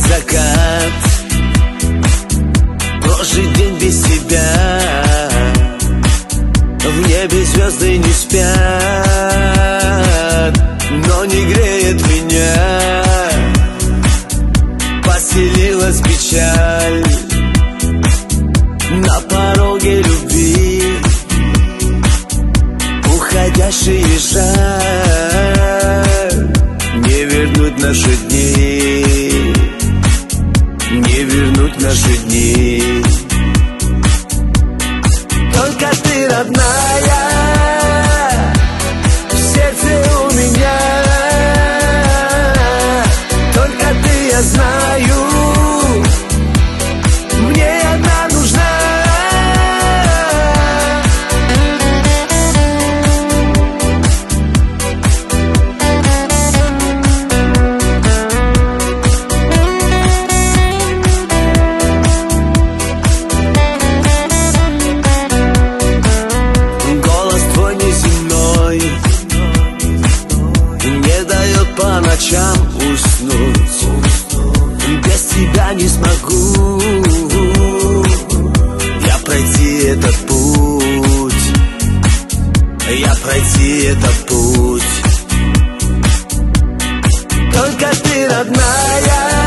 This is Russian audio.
закат, прожить день без тебя. В небе звезды не спят, но не греет меня. Поселилась печаль на пороге любви. Уходящие жаль, не вернуть наши дни, не вернуть наши дни. Только ты родная, в сердце у меня. Только ты, я знаю, мне одна нужна. По ночам уснуть, без тебя не смогу я пройти этот путь, я пройти этот путь. Только ты родная,